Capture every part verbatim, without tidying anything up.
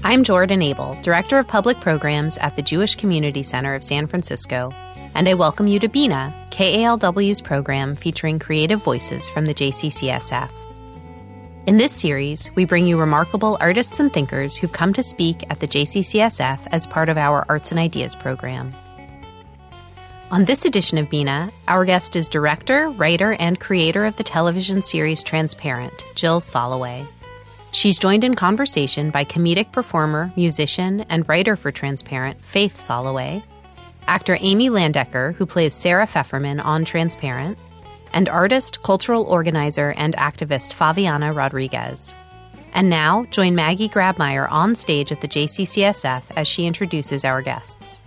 I'm Jordan Abel, Director of Public Programs at the Jewish Community Center of San Francisco, and I welcome you to Bina, K A L W's program featuring creative voices from the J C C S F. In this series, we bring you remarkable artists and thinkers who've come to speak at the J C C S F as part of our Arts and Ideas program. On this edition of Bina, our guest is director, writer, and creator of the television series Transparent, Jill Soloway. She's joined in conversation by comedic performer, musician, and writer for Transparent, Faith Soloway, actor Amy Landecker, who plays Sarah Pfefferman on Transparent, and artist, cultural organizer, and activist Favianna Rodriguez. And now, join Maggie Grabmeyer on stage at the J C C S F as she introduces our guests.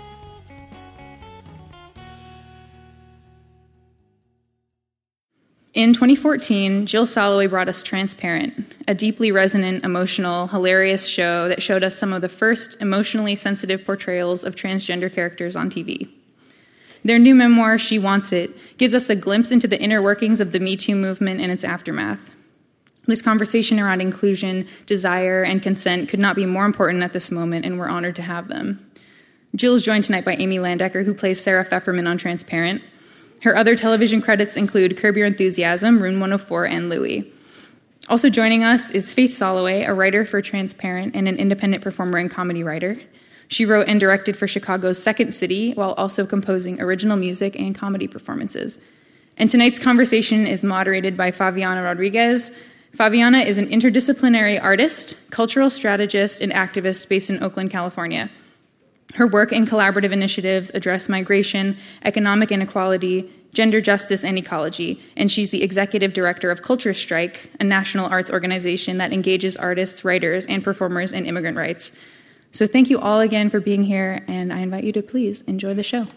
In twenty fourteen, Jill Soloway brought us Transparent, a deeply resonant, emotional, hilarious show that showed us some of the first emotionally sensitive portrayals of transgender characters on T V. Their new memoir, She Wants It, gives us a glimpse into the inner workings of the Me Too movement and its aftermath. This conversation around inclusion, desire, and consent could not be more important at this moment, and we're honored to have them. Jill is joined tonight by Amy Landecker, who plays Sarah Pfefferman on Transparent. Her other television credits include Curb Your Enthusiasm, Room one oh four, and Louie. Also joining us is Faith Soloway, a writer for Transparent and an independent performer and comedy writer. She wrote and directed for Chicago's Second City while also composing original music and comedy performances. And tonight's conversation is moderated by Favianna Rodriguez. Favianna is an interdisciplinary artist, cultural strategist, and activist based in Oakland, California. Her work and collaborative initiatives address migration, economic inequality, gender justice, and ecology, and she's the executive director of Culture Strike, a national arts organization that engages artists, writers, and performers in immigrant rights. So thank you all again for being here, and I invite you to please enjoy the show.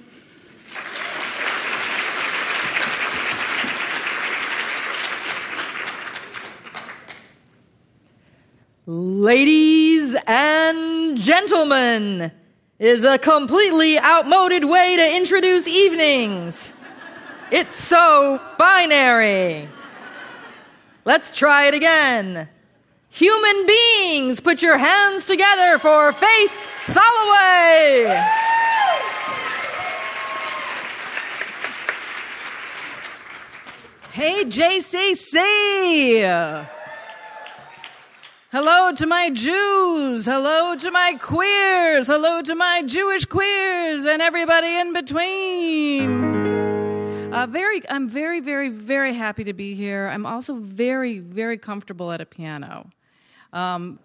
Ladies and gentlemen, is a completely outmoded way to introduce evenings. It's so binary. Let's try it again. Human beings, put your hands together for Faith Soloway. Hey, J C C. Hello to my Jews, hello to my queers, hello to my Jewish queers, and everybody in between. Uh, very, I'm very, very, very happy to be here. I'm also very, very comfortable at a piano. Um,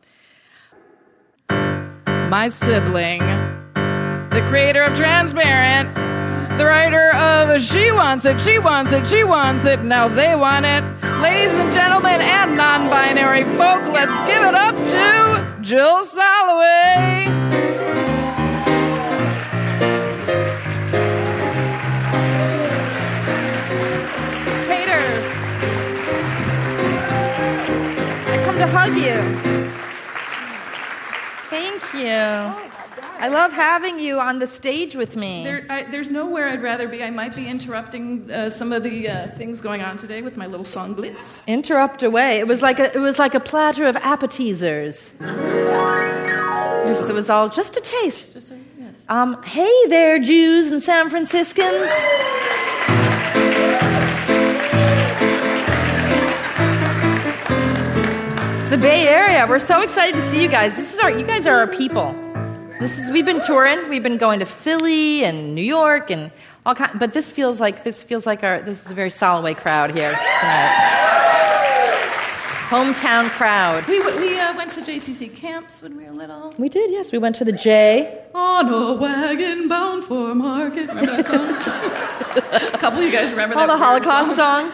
my sibling, the creator of Transparent, the writer of She Wants It, She Wants It, She Wants It, Now They Want It. Ladies and gentlemen and non-binary folk, let's give it up to Jill Soloway. Taters. I come to hug you. Thank you. I love having you on the stage with me. There, I, there's nowhere I'd rather be. I might be interrupting uh, some of the uh, things going on today with my little song Blitz. Interrupt away. It was like a, it was like a platter of appetizers. It was all just a taste. Just a, yes. Um, hey there, Jews and San Franciscans. It's the Bay Area. We're so excited to see you guys. This is our. You guys are our people. This is, we've been touring. We've been going to Philly and New York and all kind. But this feels like this feels like our. This is a very Soloway crowd here tonight. Hometown crowd. We we uh, went to J C C camps when we were little. We did, yes. We went to the J. On a wagon bound for market. Remember that song? A couple of you guys remember all that? All the Holocaust song?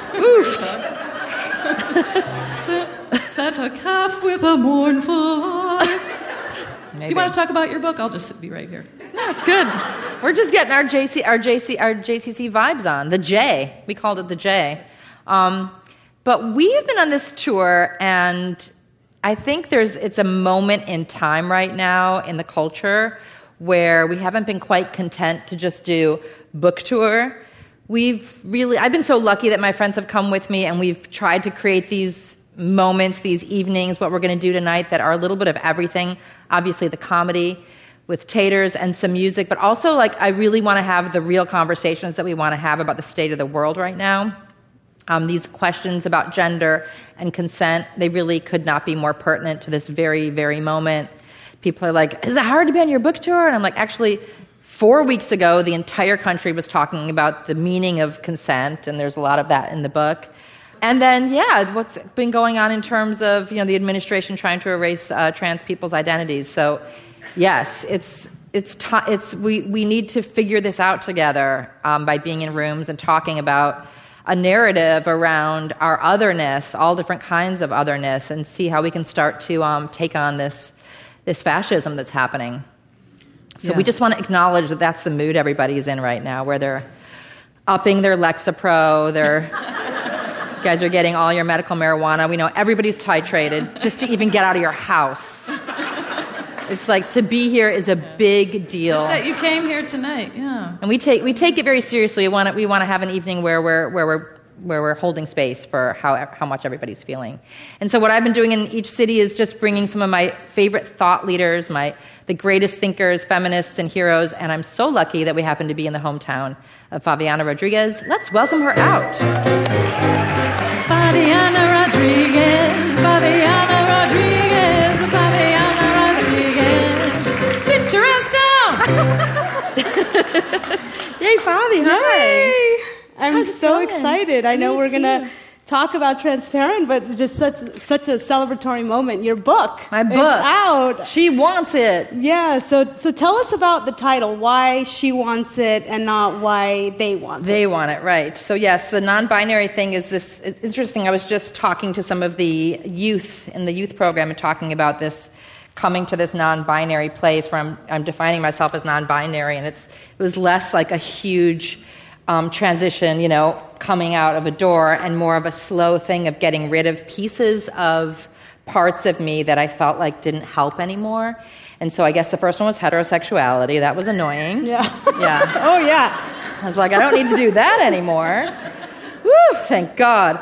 songs. Oof. Set a calf with a mournful eye. Maybe. You want to talk about your book? I'll just sit, be right here. No, it's good. We're just getting our J C, our J C, our J C C vibes on. The J. We called it the J. Um, but we've been on this tour, and I think there's it's a moment in time right now in the culture where we haven't been quite content to just do book tour. We've really, I've been so lucky that my friends have come with me, and we've tried to create these moments, these evenings, what we're going to do tonight that are a little bit of everything. Obviously, the comedy with taters and some music, but also, like, I really want to have the real conversations that we want to have about the state of the world right now. Um, these questions about gender and consent, they really could not be more pertinent to this very, very moment. People are like, is it hard to be on your book tour? And I'm like, actually, four weeks ago, the entire country was talking about the meaning of consent, and there's a lot of that in the book. And then, yeah, what's been going on in terms of, you know, the administration trying to erase uh, trans people's identities. So, yes, it's it's t- it's we we need to figure this out together um, by being in rooms and talking about a narrative around our otherness, all different kinds of otherness, and see how we can start to um, take on this this fascism that's happening. So yeah. We just want to acknowledge that that's the mood everybody's in right now, where they're upping their Lexapro, they're you guys are getting all your medical marijuana. We know everybody's titrated just to even get out of your house. It's like, to be here is a big deal. Just that you came here tonight, yeah. And we take we take it very seriously. We want to, we want to have an evening where we're where we're where we're holding space for how how much everybody's feeling. And so what I've been doing in each city is just bringing some of my favorite thought leaders, my the greatest thinkers, feminists, and heroes. And I'm so lucky that we happen to be in the hometown of Fabiana Rodriguez. Let's welcome her out. Fabiana Rodriguez, Fabiana Rodriguez, Fabiana Rodriguez. Sit your ass down. Yay, Fabi, hi. Yay. I'm How's so it excited. I know Me we're too. going to talk about Transparent, but just such such a celebratory moment. Your book. My book. It's out. She wants it. Yeah, so so tell us about the title, why she wants it and not why they want They it. want it, right. So yes, the non-binary thing is this, it's interesting. I was just talking to some of the youth in the youth program and talking about this, coming to this non-binary place where I'm, I'm defining myself as non-binary, and it's it was less like a huge um, transition, you know, coming out of a door, and more of a slow thing of getting rid of pieces of parts of me that I felt like didn't help anymore. And so I guess the first one was heterosexuality. That was annoying. Yeah. Yeah. Oh, yeah. I was like, I don't need to do that anymore. Woo, thank God.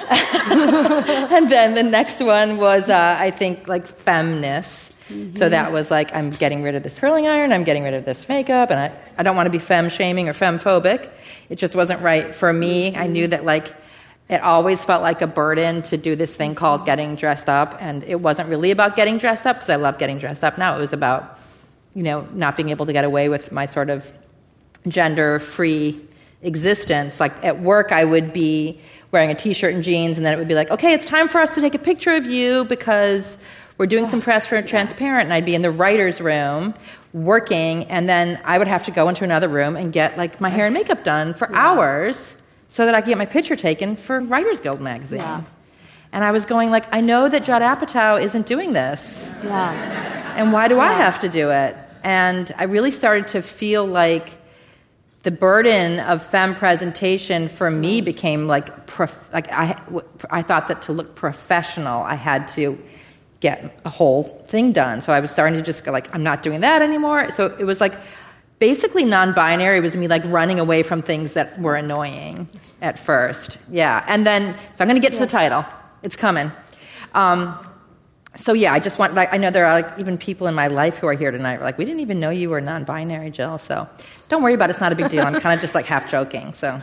And then the next one was, uh, I think, like femness. Mm-hmm. So that was like, I'm getting rid of this curling iron, I'm getting rid of this makeup, and I, I don't want to be femme-shaming or femme-phobic. It just wasn't right for me. Mm-hmm. I knew that, like, it always felt like a burden to do this thing called getting dressed up, and it wasn't really about getting dressed up, because I love getting dressed up now. It was about, you know, not being able to get away with my sort of gender-free existence. Like, at work, I would be wearing a T-shirt and jeans, and then it would be like, okay, it's time for us to take a picture of you because we're doing some press for Transparent, and I'd be in the writer's room working, and then I would have to go into another room and get, like, my hair and makeup done for yeah. hours so that I could get my picture taken for Writers Guild magazine. Yeah. And I was going, like, I know that Judd Apatow isn't doing this. Yeah. And why do yeah. I have to do it? And I really started to feel like the burden of femme presentation for me became like, prof- like I, I thought that to look professional, I had to get a whole thing done. So I was starting to just go like, I'm not doing that anymore. So it was like, basically non-binary was me like running away from things that were annoying at first. Yeah. And then, so I'm going to get to the title. It's coming. Um, so yeah, I just want, like, I know there are like even people in my life who are here tonight. Like, we didn't even know you were non-binary, Jill. So don't worry about it. It's not a big deal. I'm kind of just like half joking. So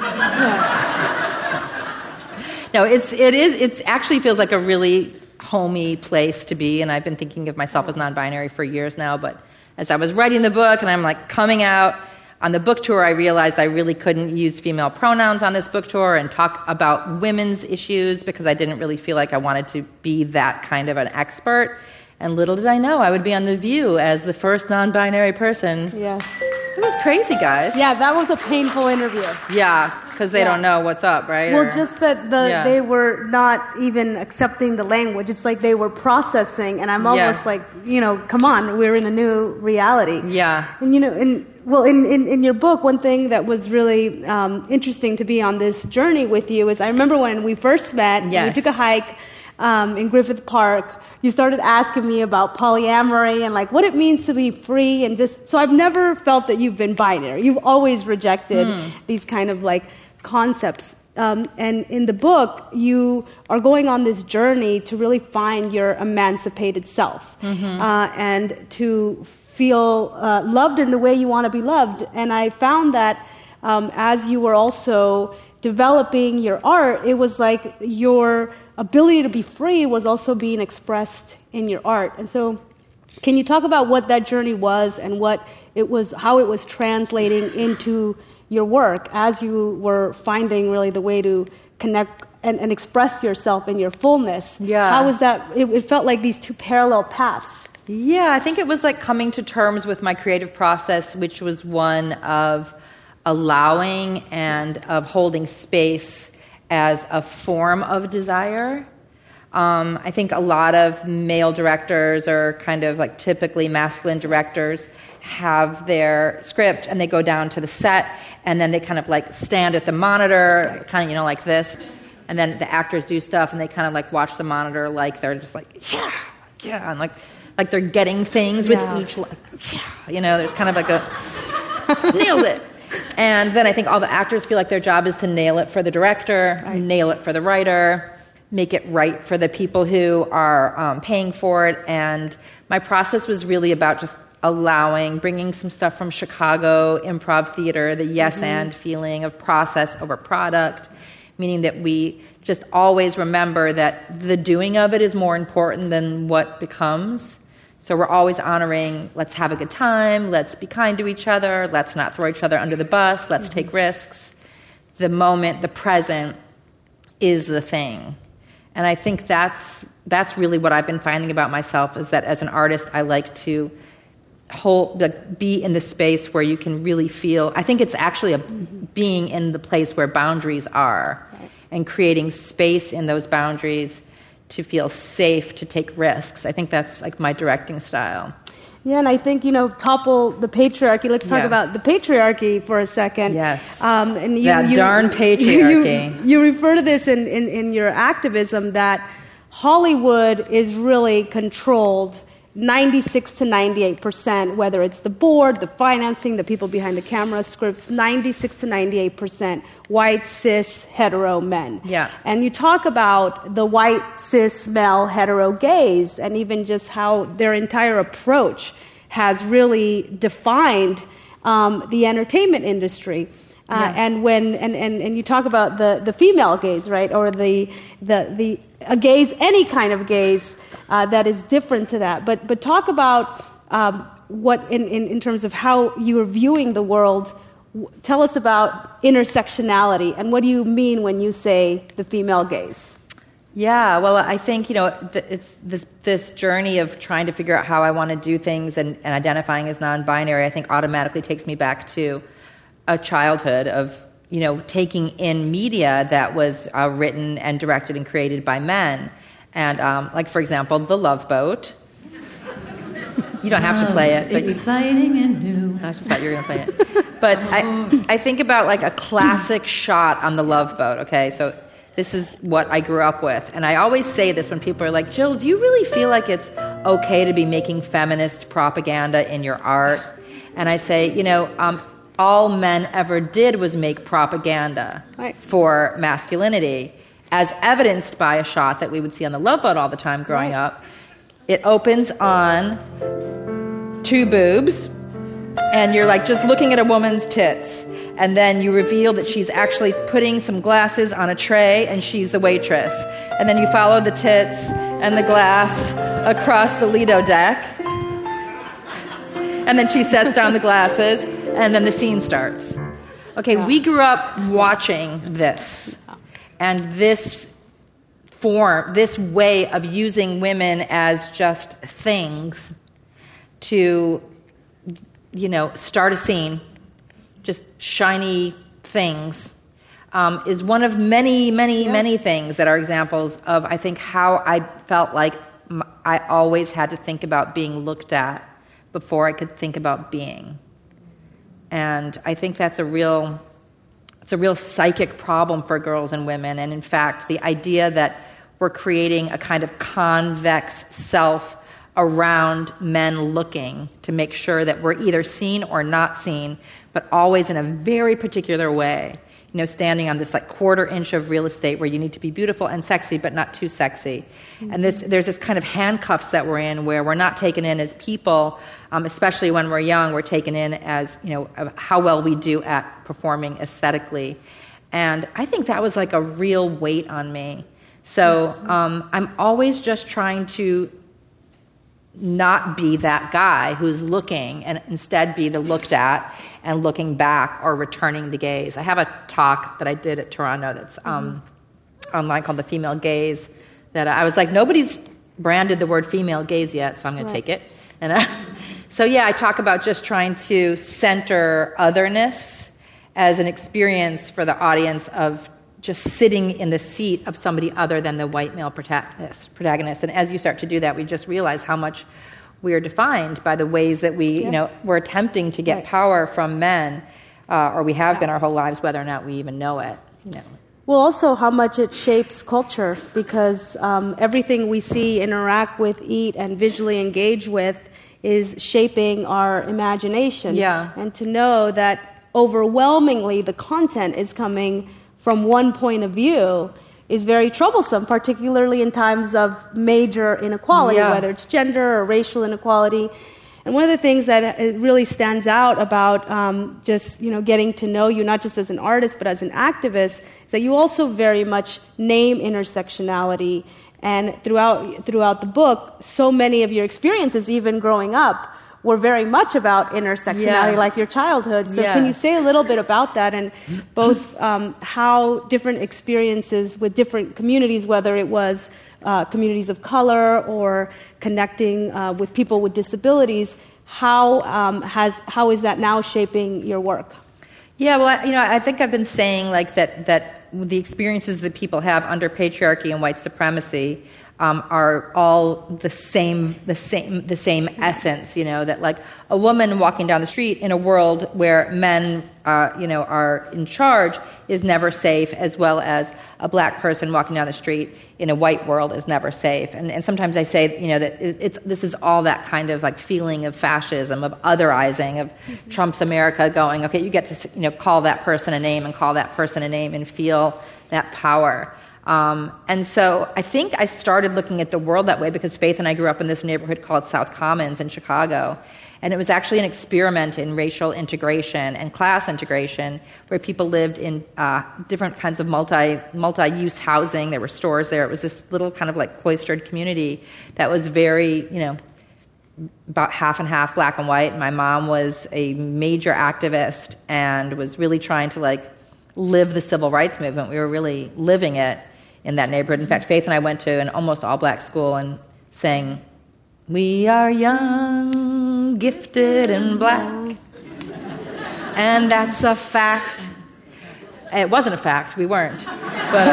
no, it's, it is, it actually feels like a really homey place to be. And I've been thinking of myself as non-binary for years now, but as I was writing the book and I'm like coming out on the book tour, I realized I really couldn't use female pronouns on this book tour and talk about women's issues because I didn't really feel like I wanted to be that kind of an expert. And little did I know I would be on The View as the first non-binary person. Yes. It was crazy, guys. Yeah, that was a painful interview. Yeah, because they yeah. don't know what's up, right? Well, or, just that the yeah. they were not even accepting the language. It's like they were processing, and I'm almost yeah. like, you know, come on, we're in a new reality. Yeah. And, you know, and well, in, in, in your book, one thing that was really um, interesting to be on this journey with you is I remember when we first met, yes. we took a hike um, in Griffith Park. You started asking me about polyamory and like what it means to be free, and just so I've never felt that you've been binary. You've always rejected mm. these kind of like concepts. Um, and in the book, you are going on this journey to really find your emancipated self mm-hmm. uh, and to feel uh, loved in the way you want to be loved. And I found that um, as you were also developing your art, it was like your ability to be free was also being expressed in your art. And so can you talk about what that journey was and what it was, how it was translating into your work as you were finding really the way to connect and, and express yourself in your fullness? Yeah. How was that? It, it felt like these two parallel paths. Yeah, I think it was like coming to terms with my creative process, which was one of allowing and of holding space as a form of desire. Um, I think a lot of male directors or kind of like typically masculine directors have their script and they go down to the set and then they kind of like stand at the monitor, kind of, you know, like this. And then the actors do stuff and they kind of like watch the monitor like they're just like, yeah, yeah, and like like they're getting things with yeah. each, like, yeah, you know, there's kind of like a, nailed it. And then I think all the actors feel like their job is to nail it for the director, right. nail it for the writer, make it right for the people who are um, paying for it. And my process was really about just allowing, bringing some stuff from Chicago improv theater, the yes mm-hmm. and feeling of process over product, meaning that we just always remember that the doing of it is more important than what becomes. So we're always honoring, let's have a good time, let's be kind to each other, let's not throw each other under the bus, let's mm-hmm. take risks. The moment, the present is the thing. And I think that's that's really what I've been finding about myself, is that as an artist, I like to hold, like, be in the space where you can really feel, I think it's actually a being in the place where boundaries are right. and creating space in those boundaries to feel safe, to take risks. I think that's like my directing style. Yeah, and I think, you know, topple the patriarchy. Let's talk yeah. about the patriarchy for a second. Yes. Um, and you, that you, darn patriarchy. You, you refer to this in, in, in your activism that Hollywood is really controlled ninety-six to ninety-eight percent, whether it's the board, the financing, the people behind the camera, scripts, ninety-six to ninety-eight percent white, cis, hetero men. Yeah. And you talk about the white, cis, male, hetero gaze, and even just how their entire approach has really defined um, the entertainment industry. Uh, yeah. And when and, and, and you talk about the, the female gaze, right, or the the the a gaze, any kind of gaze uh, that is different to that. But but talk about um, what in, in, in terms of how you are viewing the world. Tell us about intersectionality, and what do you mean when you say the female gaze? Yeah, well, I think, you know, it's this this journey of trying to figure out how I want to do things and, and identifying as non-binary, I think automatically takes me back to a childhood of, you know, taking in media that was uh, written and directed and created by men. And, um, like, for example, The Love Boat. You don't have to play it. But exciting you, and new. I just thought you were going to play it. But I, I think about, like, a classic shot on The Love Boat, okay? So this is what I grew up with. And I always say this when people are like, Jill, do you really feel like it's okay to be making feminist propaganda in your art? And I say, you know, um, all men ever did was make propaganda right. for masculinity, as evidenced by a shot that we would see on The Love Boat all the time growing right. up. It opens on two boobs, and you're like just looking at a woman's tits, and then you reveal that she's actually putting some glasses on a tray, and she's the waitress. And then you follow the tits and the glass across the Lido deck, and then she sets down the glasses, and then the scene starts. Okay, we grew up watching this, and this form, this way of using women as just things to, you know, start a scene, just shiny things, um, is one of many, many, yeah. many things that are examples of, I think, how I felt like m- I always had to think about being looked at before I could think about being. And I think that's a real, it's a real psychic problem for girls and women. And in fact, the idea that we're creating a kind of convex self around men looking to make sure that we're either seen or not seen, but always in a very particular way. you know, standing on this like quarter inch of real estate where you need to be beautiful and sexy, but not too sexy. Mm-hmm. And this, there's this kind of handcuffs that we're in where we're not taken in as people, um, especially when we're young, we're taken in as, you know, how well we do at performing aesthetically. And I think that was like a real weight on me. So um, I'm always just trying to not be that guy who's looking and instead be the looked at and looking back or returning the gaze. I have a talk that I did at Toronto that's um, mm-hmm. online called The Female Gaze that I was like, nobody's branded the word female gaze yet, so I'm going right. to take it. And uh, so yeah, I talk about just trying to center otherness as an experience for the audience of just sitting in the seat of somebody other than the white male protagonist. protagonist. And as you start to do that, we just realize how much we are defined by the ways that we, yeah. you know, we're attempting to get right. power from men, uh, or we have yeah. been our whole lives, whether or not we even know it. You know. Well, also how much it shapes culture, because um, everything we see, interact with, eat, and visually engage with is shaping our imagination. Yeah. And to know that overwhelmingly the content is coming from one point of view is very troublesome, particularly in times of major inequality, yeah. whether it's gender or racial inequality. And one of the things that really stands out about um, just you know getting to know you, not just as an artist but as an activist, is that you also very much name intersectionality. And throughout throughout the book, so many of your experiences, even growing up, were very much about intersectionality, yeah. like your childhood. So yeah. can you say a little bit about that, and both um, how different experiences with different communities, whether it was uh, communities of color or connecting uh, with people with disabilities, how um, has how is that now shaping your work? Yeah, well, I, you know, I think I've been saying like that that the experiences that people have under patriarchy and white supremacy Um, are all the same, the same, the same essence. You know, that like a woman walking down the street in a world where men, uh, you know, are in charge is never safe, as well as a black person walking down the street in a white world is never safe. And, and sometimes I say, you know, that it, it's this is all that kind of like feeling of fascism, of otherizing, of mm-hmm. Trump's America going, okay, you get to you know call that person a name and call that person a name and feel that power. Um, and so I think I started looking at the world that way because Faith and I grew up in this neighborhood called South Commons in Chicago. And it was actually an experiment in racial integration and class integration where people lived in uh, different kinds of multi, multi-use housing. There were stores there. It was this little kind of like cloistered community that was very, you know, about half and half black and white. And my mom was a major activist and was really trying to like live the civil rights movement. We were really living it in that neighborhood. In fact, Faith and I went to an almost all-black school and sang, "We are young, gifted, and black, and that's a fact." It wasn't a fact. We weren't. But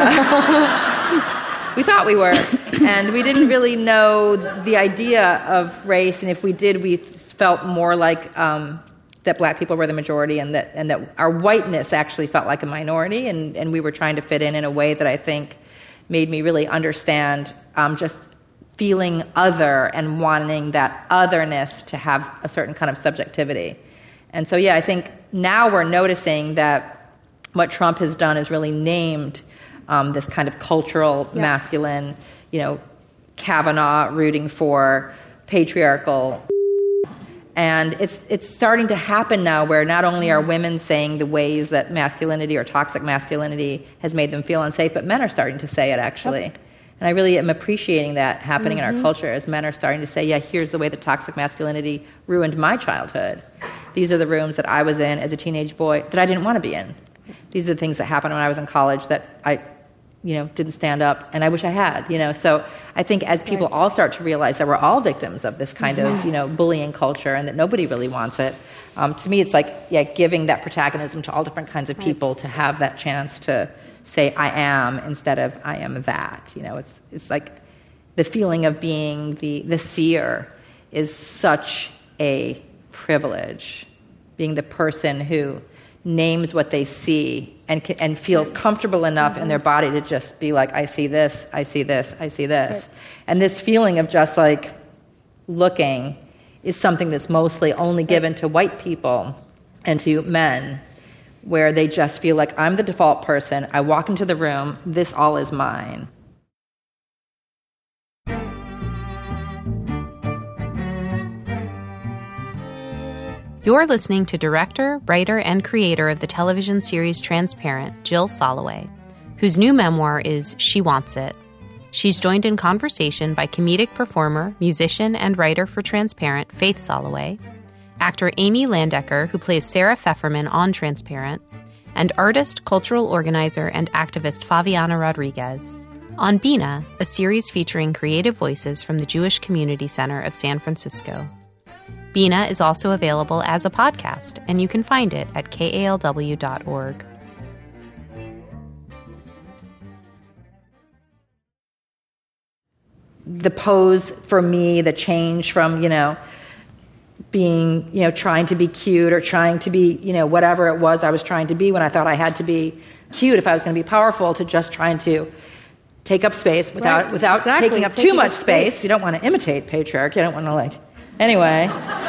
uh, we thought we were. And we didn't really know the idea of race, and if we did, we felt more like um, that black people were the majority and that and that our whiteness actually felt like a minority, and, and we were trying to fit in in a way that I think made me really understand um, just feeling other and wanting that otherness to have a certain kind of subjectivity. And so, yeah, I think now we're noticing that what Trump has done is really named um, this kind of cultural yeah. masculine, you know, Kavanaugh rooting for patriarchal. And it's it's starting to happen now where not only are women saying the ways that masculinity or toxic masculinity has made them feel unsafe, but men are starting to say it, actually. Yep. And I really am appreciating that happening mm-hmm. in our culture as men are starting to say, yeah, here's the way that toxic masculinity ruined my childhood. These are the rooms that I was in as a teenage boy that I didn't want to be in. These are the things that happened when I was in college that I you know, didn't stand up, and I wish I had, you know. So I think as people right. all start to realize that we're all victims of this kind mm-hmm. of, you know, bullying culture and that nobody really wants it, um, to me it's like, yeah, giving that protagonism to all different kinds of right. people to have that chance to say I am instead of I am that, you know. It's it's like the feeling of being the, the seer is such a privilege, being the person who names what they see and and feels comfortable enough mm-hmm. in their body to just be like, I see this, I see this, I see this. Right. And this feeling of just like looking is something that's mostly only given to white people and to men, where they just feel like I'm the default person. I walk into the room, this all is mine. You're listening to director, writer, and creator of the television series Transparent, Jill Soloway, whose new memoir is She Wants It. She's joined in conversation by comedic performer, musician, and writer for Transparent, Faith Soloway, actor Amy Landecker, who plays Sarah Pfefferman on Transparent, and artist, cultural organizer, and activist Faviana Rodriguez. On Bina, a series featuring creative voices from the Jewish Community Center of San Francisco. Bina is also available as a podcast, and you can find it at K A L W dot org. The pose for me, the change from, you know, being, you know, trying to be cute or trying to be, you know, whatever it was I was trying to be when I thought I had to be cute if I was going to be powerful, to just trying to take up space without, right. without exactly. taking up taking too much up space. space. You don't want to imitate patriarchy. You don't want to, like, anyway.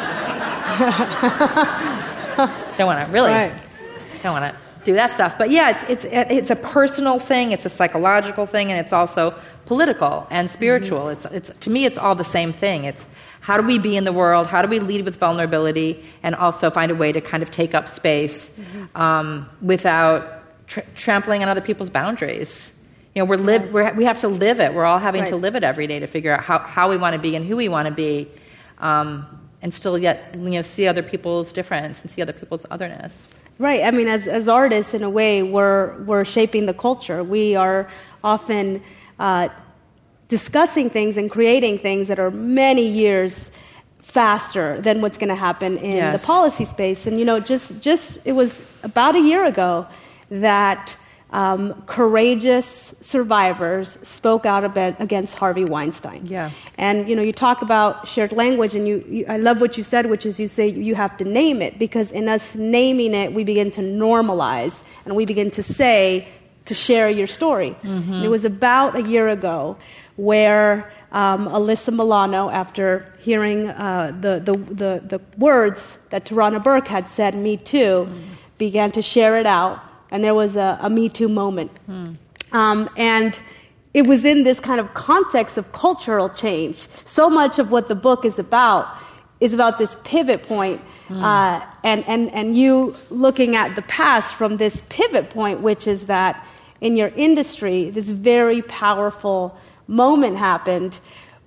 Don't want to really, right. don't want to do that stuff. But yeah, it's, it's, it's a personal thing, it's a psychological thing, and it's also political and spiritual. Mm-hmm. It's, it's, to me, it's all the same thing. It's how do we be in the world? How do we lead with vulnerability and also find a way to kind of take up space mm-hmm. um, without tr- trampling on other people's boundaries? You know, we're live, we're, we have to live it. We're all having right. to live it every day to figure out how, how we want to be and who we want to be, um, and still yet, you know, see other people's difference and see other people's otherness. Right. I mean, as as artists, in a way, we're we're shaping the culture. We are often uh, discussing things and creating things that are many years faster than what's going to happen in yes. the policy space. And you know, just just it was about a year ago that um, courageous survivors spoke out about, against Harvey Weinstein. Yeah. And you know, you talk about shared language, and you, you I love what you said, which is you say you have to name it, because in us naming it, we begin to normalize and we begin to say to share your story. Mm-hmm. And it was about a year ago where um, Alyssa Milano, after hearing uh, the, the the the words that Tarana Burke had said, "Me Too," mm. began to share it out. And there was a, a Me Too moment. Hmm. Um, and it was in this kind of context of cultural change. So much of what the book is about is about this pivot point, hmm. uh, and, and, and you looking at the past from this pivot point, which is that in your industry, this very powerful moment happened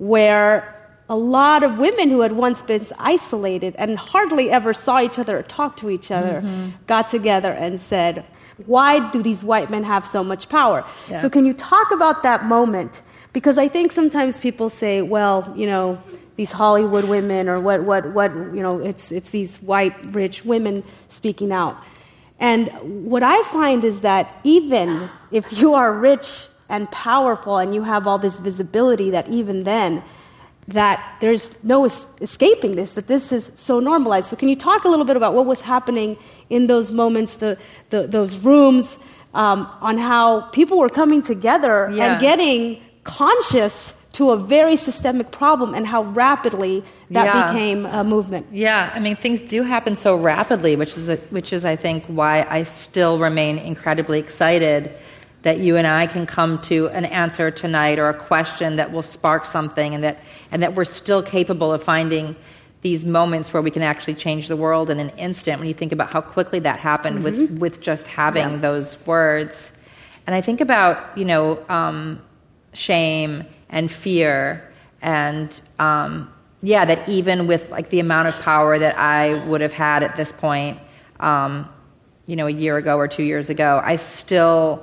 where a lot of women who had once been isolated and hardly ever saw each other or talked to each other mm-hmm. got together and said, why do these white men have so much power? Yeah. So can you talk about that moment? Because I think sometimes people say, well, you know, these Hollywood women or what, what, what, you know, it's it's these white, rich women speaking out. And what I find is that even if you are rich and powerful and you have all this visibility, that even then, that there's no es- escaping this, that this is so normalized. So can you talk a little bit about what was happening in those moments, the, the those rooms, um, on how people were coming together yeah. and getting conscious to a very systemic problem, and how rapidly that yeah. became a movement? Yeah, I mean, things do happen so rapidly, which is a, which is, I think, why I still remain incredibly excited that you and I can come to an answer tonight or a question that will spark something, and that and that we're still capable of finding these moments where we can actually change the world in an instant, when you think about how quickly that happened mm-hmm. with, with just having yeah. those words. And I think about, you know, um, shame and fear, and um, yeah, that even with like the amount of power that I would have had at this point, um, you know, a year ago or two years ago, I still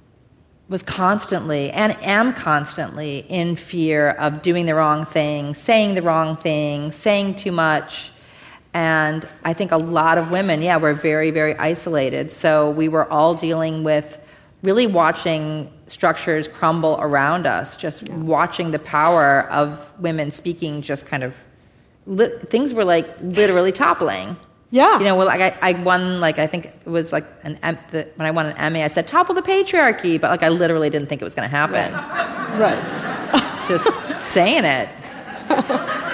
was constantly and am constantly in fear of doing the wrong thing, saying the wrong thing, saying too much. And I think a lot of women, yeah, were very, very isolated. So we were all dealing with really watching structures crumble around us, just yeah. watching the power of women speaking, just kind of, li- things were like literally toppling. Yeah. You know, well, like I, I won, like I think it was like an the, when I won an Emmy, I said topple the patriarchy, but like I literally didn't think it was going to happen. Right. right. Just saying it.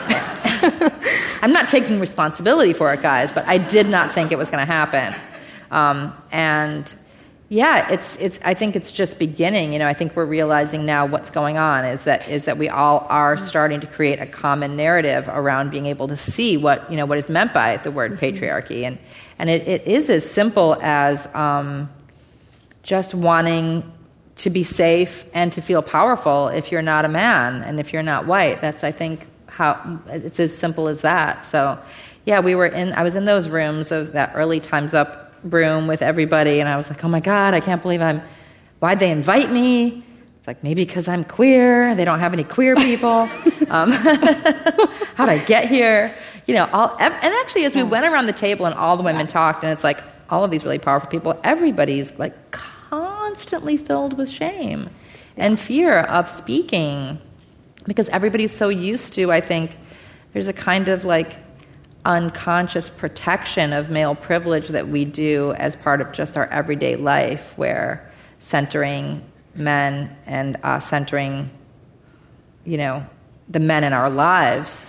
I'm not taking responsibility for it, guys, but I did not think it was going to happen. Um, and yeah, it's it's. I think it's just beginning. You know, I think we're realizing now what's going on is that is that we all are starting to create a common narrative around being able to see what you know what is meant by the word patriarchy, and and it, it is as simple as um, just wanting to be safe and to feel powerful if you're not a man and if you're not white. That's I think how it's as simple as that. So, yeah, we were in. I was in those rooms, those that early Time's Up room with everybody, and I was like, oh my God, I can't believe I'm, why'd they invite me? It's like, maybe because I'm queer, they don't have any queer people. um, how'd I get here? You know, all, and actually as we went around the table and all the women talked, and it's like, all of these really powerful people, everybody's like constantly filled with shame and fear of speaking, because everybody's so used to, I think, there's a kind of like, unconscious protection of male privilege that we do as part of just our everyday life, where centering men and uh, centering, you know, the men in our lives,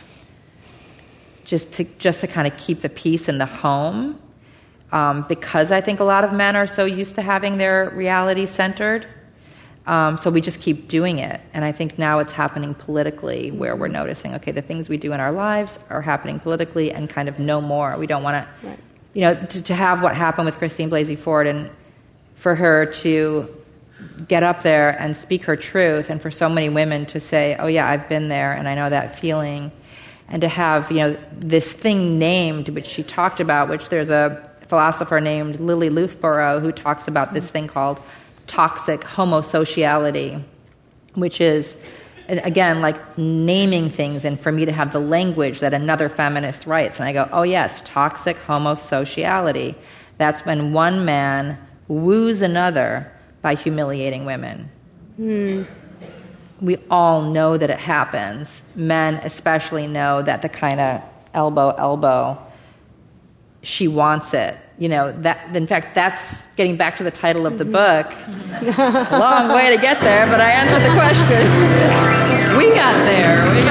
just to just to kind of keep the peace in the home, um, because I think a lot of men are so used to having their reality centered. Um, so we just keep doing it. And I think now it's happening politically, where we're noticing, okay, the things we do in our lives are happening politically, and kind of no more. We don't want to, right. you know, to, to have what happened with Christine Blasey Ford, and for her to get up there and speak her truth, and for so many women to say, oh yeah, I've been there and I know that feeling. And to have, you know, this thing named, which she talked about, which there's a philosopher named Lily Loughborough who talks about this thing called toxic homosociality, which is, again, like naming things, and for me to have the language that another feminist writes, and I go, oh yes, toxic homosociality. That's when one man woos another by humiliating women. Mm. We all know that it happens. Men especially know that the kind of elbow, elbow, she wants it. You know, that, in fact, that's getting back to the title of the book. A long way to get there, but I answered the question. We got there. We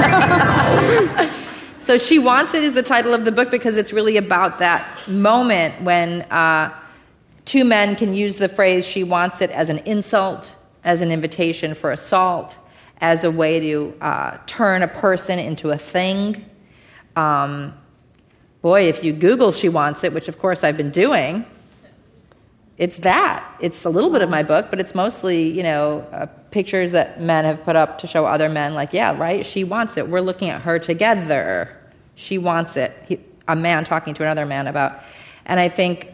got there. So She Wants It is the title of the book, because it's really about that moment when uh, two men can use the phrase she wants it as an insult, as an invitation for assault, as a way to uh, turn a person into a thing. Um, boy, if you Google She Wants It, which of course I've been doing, it's that. It's a little bit of my book, but it's mostly, you know, uh, pictures that men have put up to show other men, like, yeah, right, she wants it. We're looking at her together. She wants it. He, a man talking to another man about. And I think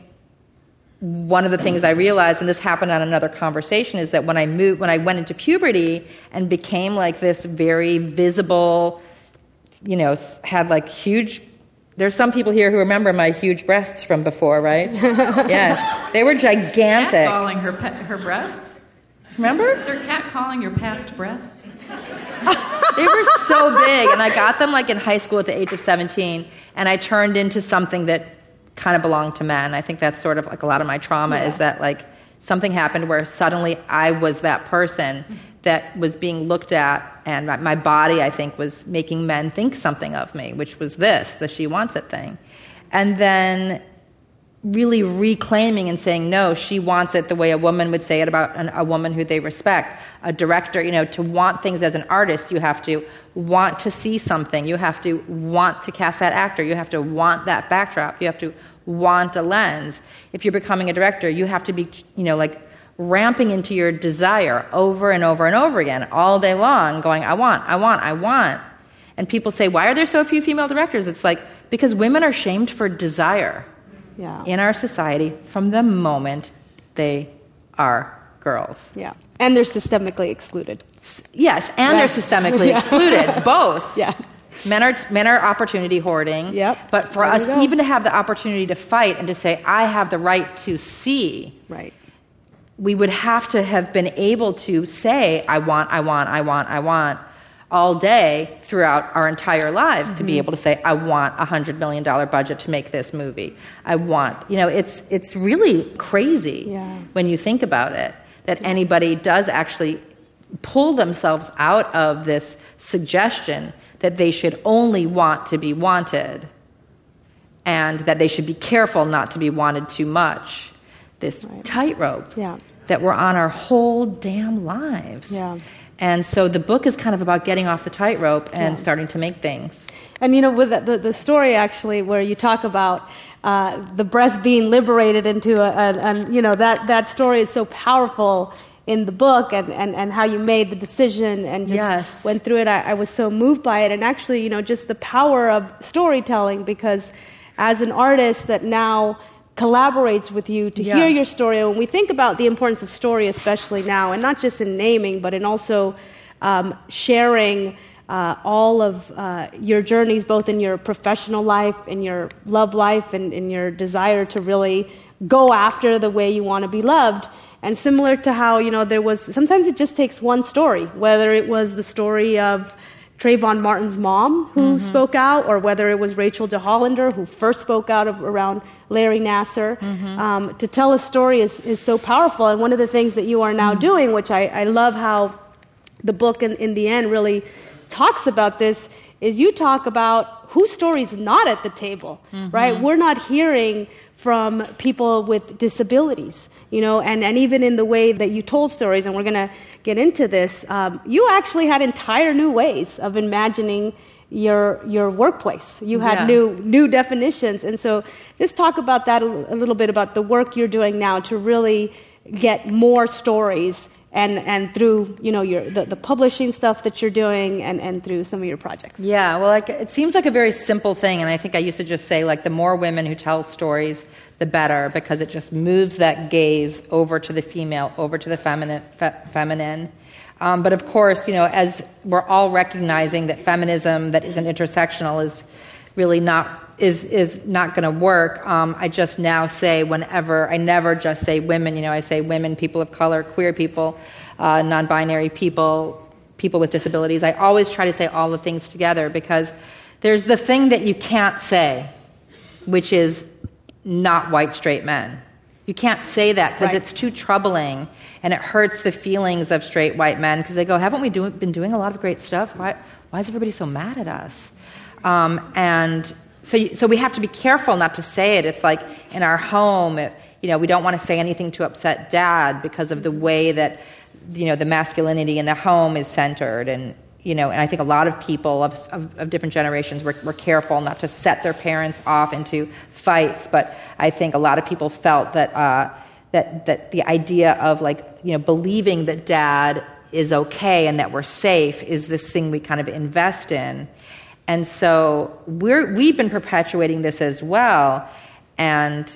one of the things I realized, and this happened on another conversation, is that when I moved, when I went into puberty and became like this very visible, you know, had like huge. There's some people here who remember my huge breasts from before, right? Yes, they were gigantic. Catcalling her pe- her breasts. Remember? They're catcalling your past breasts. They were so big, and I got them like in high school at the age of seventeen, and I turned into something that kind of belonged to men. I think that's sort of like a lot of my trauma, yeah. is that like something happened where suddenly I was that person that was being looked at, and my, my body, I think, was making men think something of me, which was this, the she wants it thing. And then really reclaiming and saying, no, she wants it the way a woman would say it about an, a woman who they respect. A director, you know, to want things as an artist, you have to want to see something. You have to want to cast that actor. You have to want that backdrop. You have to want a lens. If you're becoming a director, you have to be, you know, like ramping into your desire over and over and over again all day long, going, I want, I want, I want. And people say, why are there so few female directors? It's like, because women are shamed for desire yeah. in our society from the moment they are girls. Yeah. And they're systemically excluded. S- yes, and right. they're systemically yeah. excluded, both. Yeah. Men are men are opportunity hoarding. Yep. But for there us, even to have the opportunity to fight and to say, I have the right to see, right. we would have to have been able to say, I want, I want, I want, I want, all day throughout our entire lives, mm-hmm. to be able to say, I want a one hundred million dollars budget to make this movie. I want, you know, it's it's really crazy yeah. when you think about it, that anybody does actually pull themselves out of this suggestion that they should only want to be wanted and that they should be careful not to be wanted too much. This right. tightrope yeah. that we're on our whole damn lives. Yeah. And so the book is kind of about getting off the tightrope and yeah. starting to make things. And, you know, with the, the, the story, actually, where you talk about uh, the breast being liberated into a, a, and, you know, that, that story is so powerful in the book, and, and, and how you made the decision and just yes. went through it. I, I was so moved by it. And actually, you know, just the power of storytelling, because as an artist that now collaborates with you to yeah. hear your story, and when we think about the importance of story, especially now, and not just in naming, but in also um, sharing uh, all of uh, your journeys, both in your professional life, in your love life, and in your desire to really go after the way you want to be loved. And similar to how, you know, there was, sometimes it just takes one story, whether it was the story of Trayvon Martin's mom who mm-hmm. spoke out, or whether it was Rachel de Hollander who first spoke out of, around Larry Nassar. Mm-hmm. Um, to tell a story is, is so powerful. And one of the things that you are now mm-hmm. doing, which I, I love how the book in, in the end really talks about this, is you talk about whose story is not at the table, mm-hmm. right? We're not hearing from people with disabilities, you know, and, and even in the way that you told stories, and we're going to get into this, um, you actually had entire new ways of imagining your your workplace. You had yeah. new new definitions. And so just talk about that a, a little bit, about the work you're doing now to really get more stories, and, and through, you know, your the, the publishing stuff that you're doing, and, and through some of your projects. Yeah, well, like, it seems like a very simple thing, and I think I used to just say, like, the more women who tell stories, the better, because it just moves that gaze over to the female, over to the feminine. Fe- feminine. Um, but of course, you know, as we're all recognizing that feminism that isn't intersectional is really not is is not going to work. Um, I just now say, whenever, I never just say women. You know, I say women, people of color, queer people, uh, non-binary people, people with disabilities. I always try to say all the things together, because there's the thing that you can't say, which is not white straight men. You can't say that because right. it's too troubling, and it hurts the feelings of straight white men, because they go, haven't we do, been doing a lot of great stuff? Why, why is everybody so mad at us? Um, and so you, so we have to be careful not to say it. It's like in our home, it, you know, we don't want to say anything to upset dad because of the way that, you know, the masculinity in the home is centered. And, you know, and I think a lot of people of, of, of different generations were, were careful not to set their parents off into fights. But I think a lot of people felt that uh, that that the idea of, like, you know, believing that dad is okay and that we're safe is this thing we kind of invest in. And so we're we've been perpetuating this as well. And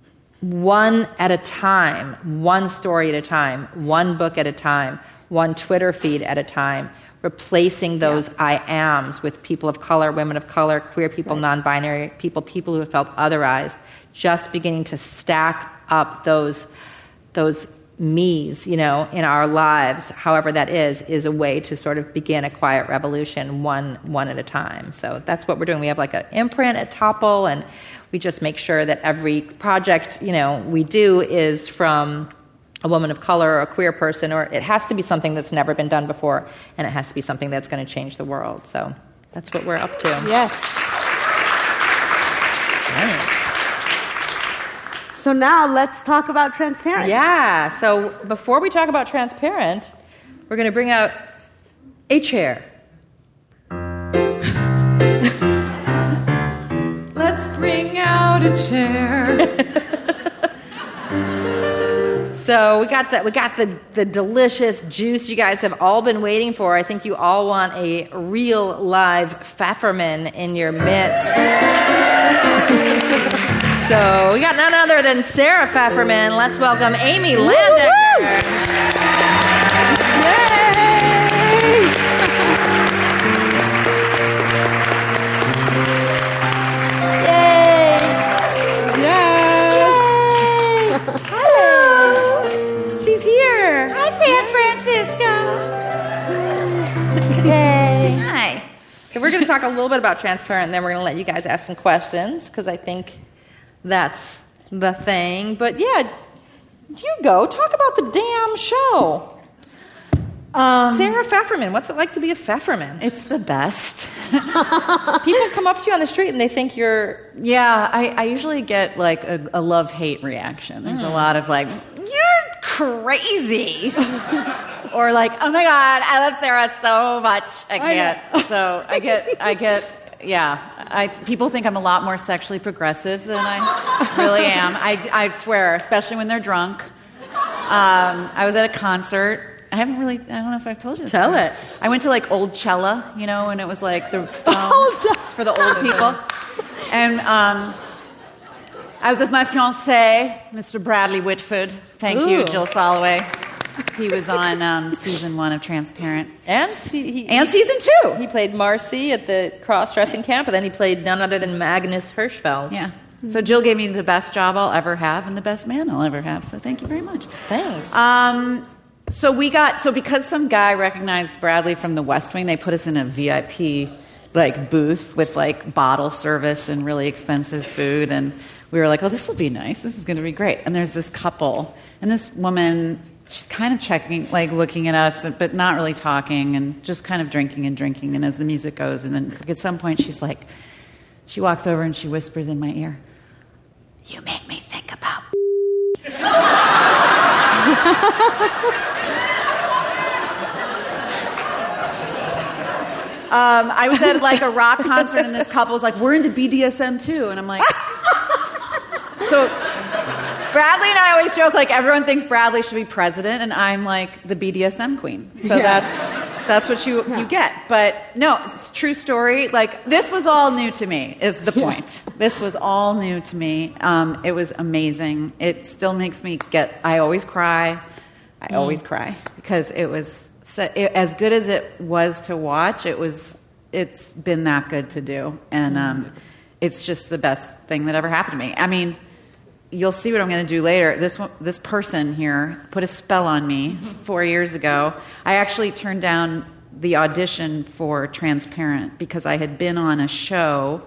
one at a time, one story at a time, one book at a time, one Twitter feed at a time, replacing those yeah. I ams with people of color, women of color, queer people, right. non-binary people, people who have felt otherized, just beginning to stack up those those me's, you know, in our lives, however that is, is a way to sort of begin a quiet revolution one one at a time. So that's what we're doing. We have like an imprint at Topple, and we just make sure that every project, you know, we do is from a woman of color or a queer person, or it has to be something that's never been done before, and it has to be something that's going to change the world. So that's what we're up to. Yes. Nice. So now let's talk about Transparent. Yeah. So before we talk about Transparent, we're going to bring out a chair. Let's bring out a chair. So we got the, we got the, the delicious juice you guys have all been waiting for. I think you all want a real live Pfefferman in your midst. So we got none other than Sarah Pfefferman. Let's welcome Amy Landecker. Yay! Yay! Yes! Yay! Hello! She's here. Hi, San Francisco. Yay! Hi. Okay, we're going to talk a little bit about Transparent, and then we're going to let you guys ask some questions, because I think that's the thing. But yeah, you go. Talk about the damn show. Um, Sarah Pfefferman, what's it like to be a Pfefferman? It's the best. People come up to you on the street and they think you're... Yeah, I, I usually get like a, a love-hate reaction. There's mm. a lot of like, you're crazy. Or like, oh my God, I love Sarah so much. I can't. I so I get, I get, yeah. I people think I'm a lot more sexually progressive than I really am. I, I swear, especially when they're drunk. Um, I was at a concert. I haven't really, I don't know if I've told you this. Tell it. I went to like Old Cella, you know, and it was like the Stones for the old people. And um, I was with my fiancé, Mister Bradley Whitford. Thank Ooh. you, Jill Soloway. He was on um, season one of Transparent. And he, he, and season two. He played Marcy at the cross-dressing camp, and then he played none other than Magnus Hirschfeld. Yeah. So Jill gave me the best job I'll ever have and the best man I'll ever have. So thank you very much. Thanks. Um, so we got, so because some guy recognized Bradley from the West Wing, they put us in a V I P like booth with like bottle service and really expensive food. And we were like, oh, this will be nice. This is going to be great. And there's this couple. And this woman, she's kind of checking, like looking at us, but not really talking and just kind of drinking and drinking. And as the music goes, and then at some point she's like, she walks over and she whispers in my ear, you make me think about um, I was at like a rock concert and this couple was like, we're into B D S M too. And I'm like, so Bradley and I always joke, like everyone thinks Bradley should be president and I'm like the B D S M queen. So yeah. that's that's what you you get. But no, it's a true story. Like this was all new to me is the point. Yeah. This was all new to me. Um, it was amazing. It still makes me get, I always cry. I mm. always cry because it was so, it, as good as it was to watch. It was, it's been that good to do. And um, it's just the best thing that ever happened to me. I mean, you'll see what I'm going to do later. This one, this person here put a spell on me four years ago. I actually turned down the audition for Transparent because I had been on a show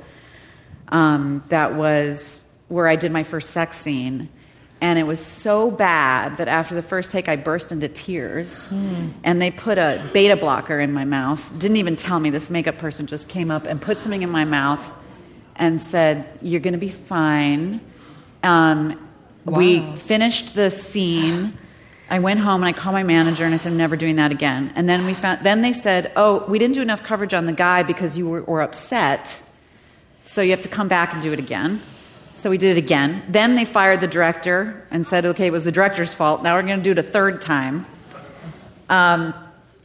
um, that was where I did my first sex scene. And it was so bad that after the first take, I burst into tears. Mm. And they put a beta blocker in my mouth. Didn't even tell me. This makeup person just came up and put something in my mouth and said, you're going to be fine. Um, wow. We finished the scene. I went home and I called my manager and I said, I'm never doing that again. And then we found, then they said, oh, we didn't do enough coverage on the guy because you were, were upset. So you have to come back and do it again. So we did it again. Then they fired the director and said, okay, it was the director's fault. Now we're going to do it a third time. Um,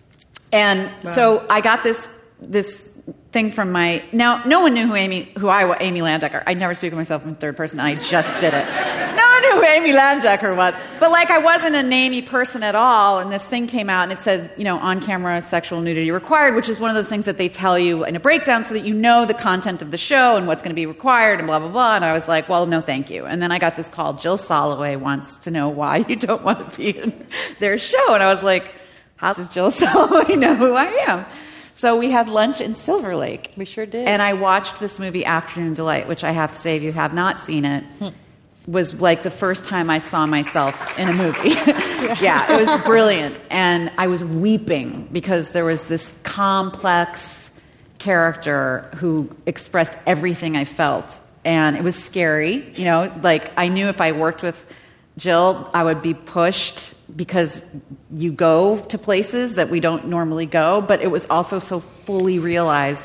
and wow. so I got this, this, thing from my now no one knew who Amy who I was Amy Landecker. I never speak of myself in third person and I just did it. No one knew who Amy Landecker was. But like I wasn't a namey person at all, and this thing came out and it said, you know, on camera sexual nudity required, which is one of those things that they tell you in a breakdown so that you know the content of the show and what's going to be required and blah blah blah. And I was like, well, no thank you. And then I got this call, Jill Soloway wants to know why you don't want to be in their show. And I was like, how does Jill Soloway know who I am? So we had lunch in Silver Lake. We sure did. And I watched this movie, Afternoon Delight, which I have to say, if you have not seen it, hmm. was like the first time I saw myself in a movie. yeah. yeah, it was brilliant. And I was weeping because there was this complex character who expressed everything I felt. And it was scary. You know, like I knew if I worked with Jill, I would be pushed because you go to places that we don't normally go, but it was also so fully realized.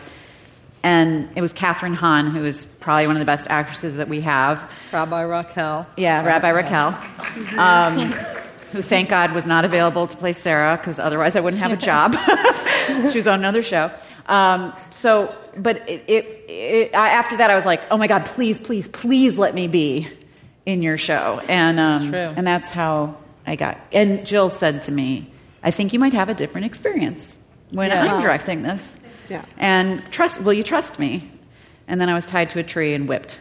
And it was Catherine Hahn, who is probably one of the best actresses that we have. Rabbi Raquel. Yeah, Rabbi Raquel, um, who, thank God, was not available to play Sarah, because otherwise I wouldn't have a job. She was on another show. Um, so, but it, it, it, I, after that, I was like, oh my God, please, please, please let me be in your show. And um, that's and that's how I got. And Jill said to me, I think you might have a different experience when yeah. I'm directing this. Yeah. And trust, will you trust me? And then I was tied to a tree and whipped.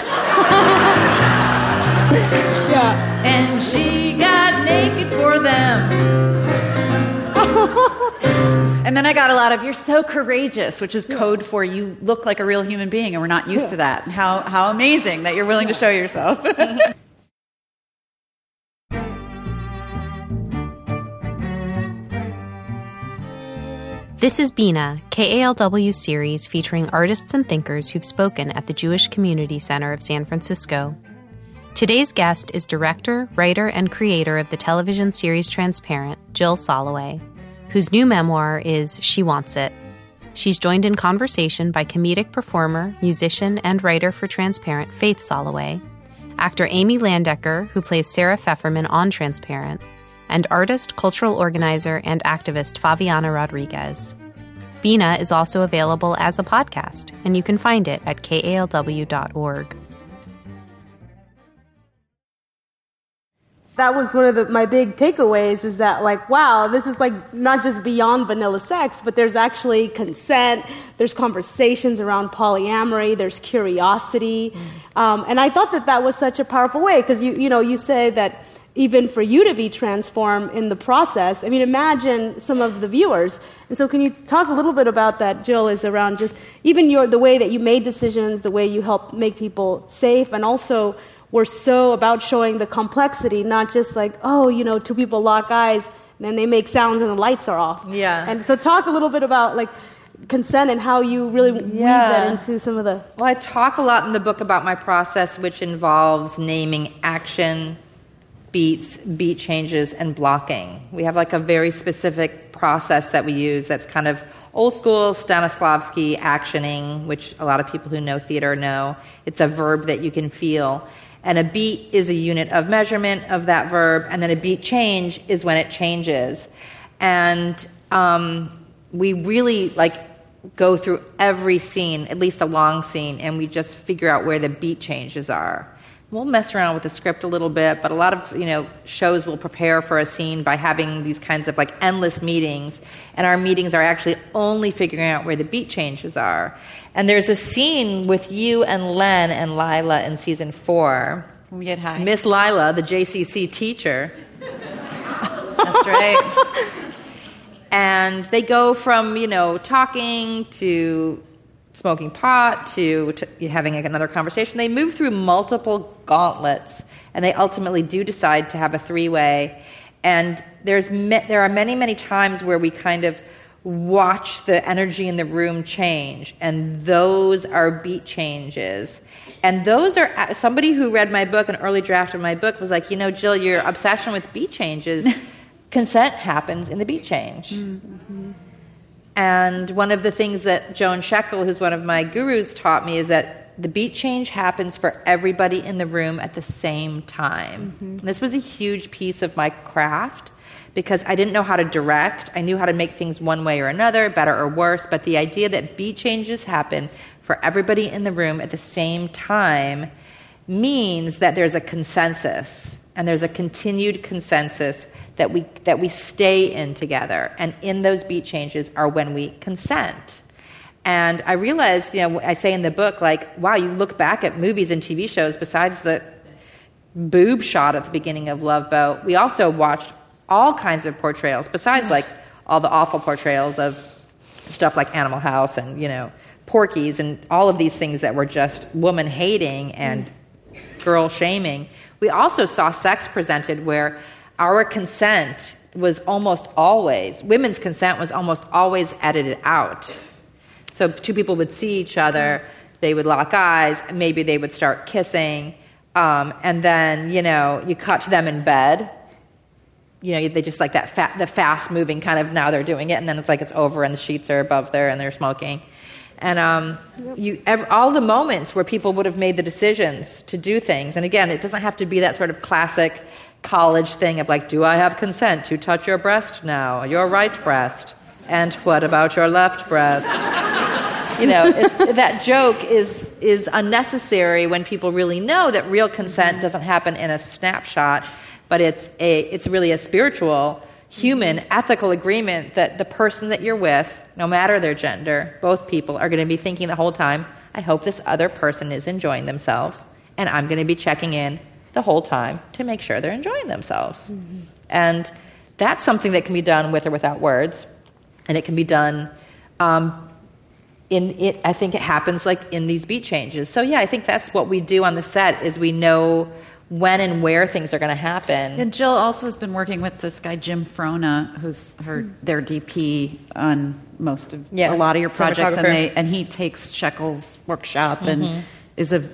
yeah. And she got naked for them. And then I got a lot of, you're so courageous, which is code for you look like a real human being, and we're not used yeah. to that. How how amazing that you're willing yeah. to show yourself. This is Bina, K A L W's series featuring artists and thinkers who've spoken at the Jewish Community Center of San Francisco. Today's guest is director, writer, and creator of the television series Transparent, Jill Soloway, whose new memoir is She Wants It. She's joined in conversation by comedic performer, musician, and writer for Transparent, Faith Soloway, actor Amy Landecker, who plays Sarah Pfefferman on Transparent, and artist, cultural organizer, and activist Faviana Rodriguez. Bina is also available as a podcast, and you can find it at K A L W dot org. That was one of the, my big takeaways is that, like, wow, this is, like, not just beyond vanilla sex, but there's actually consent, there's conversations around polyamory, there's curiosity. Mm. Um, and I thought that that was such a powerful way, because, you, you know, you say that even for you to be transformed in the process, I mean, imagine some of the viewers. And so can you talk a little bit about that, Jill, is around just even your the way that you made decisions, the way you help make people safe, and also we're so about showing the complexity, not just like, oh, you know, two people lock eyes, and then they make sounds and the lights are off. Yeah. And so talk a little bit about, like, consent and how you really yeah. weave that into some of the... Well, I talk a lot in the book about my process, which involves naming action, beats, beat changes, and blocking. We have like a very specific process that we use that's kind of old school Stanislavski actioning, which a lot of people who know theater know. It's a verb that you can feel. And a beat is a unit of measurement of that verb, and then a beat change is when it changes. And um, we really like go through every scene, at least a long scene, and we just figure out where the beat changes are. We'll mess around with the script a little bit, but a lot of, you know, shows will prepare for a scene by having these kinds of like endless meetings, and our meetings are actually only figuring out where the beat changes are. And there's a scene with you and Len and Lila in season four. We get high. Miss Lila, the J C C teacher. That's right. And they go from, you know, talking to smoking pot to, to having another conversation. They move through multiple gauntlets, and they ultimately do decide to have a three-way. And there's me- there are many, many times where we kind of watch the energy in the room change, and those are beat changes. And those are, somebody who read my book, an early draft of my book, was like, you know, Jill, your obsession with beat changes, consent happens in the beat change. Mm-hmm. And one of the things that Joan Shekel, who's one of my gurus, taught me is that the beat change happens for everybody in the room at the same time. Mm-hmm. And this was a huge piece of my craft because I didn't know how to direct. I knew how to make things one way or another, better or worse, but the idea that beat changes happen for everybody in the room at the same time means that there's a consensus, and there's a continued consensus that we that we stay in together. And in those beat changes are when we consent. And I realized, you know, I say in the book, like, wow, you look back at movies and T V shows, besides the boob shot at the beginning of Love Boat, we also watched all kinds of portrayals, besides, like, all the awful portrayals of stuff like Animal House and, you know, Porky's and all of these things that were just woman-hating and girl-shaming. We also saw sex presented where our consent was almost always, women's consent was almost always edited out. So two people would see each other, they would lock eyes, maybe they would start kissing, um, and then, you know, you cut to them in bed. You know, they just like that, fa- the fast-moving kind of, now they're doing it, and then it's like it's over and the sheets are above there and they're smoking. And um, you, ev- all the moments where people would have made the decisions to do things, and again, it doesn't have to be that sort of classic college thing of like, do I have consent to touch your breast now, your right breast, and what about your left breast? You know, it's, that joke is is unnecessary when people really know that real consent doesn't happen in a snapshot, but it's a it's really a spiritual, human, ethical agreement that the person that you're with, no matter their gender, both people are going to be thinking the whole time, I hope this other person is enjoying themselves, and I'm going to be checking in the whole time to make sure they're enjoying themselves. Mm-hmm. And that's something that can be done with or without words, and it can be done um, in it. I think it happens like in these beat changes. So yeah, I think that's what we do on the set is we know when and where things are going to happen. And Jill also has been working with this guy Jim Frona, who's her their D P on most of Yeah, a lot of your projects, and cinematographer. they and he takes Shekel's workshop and is a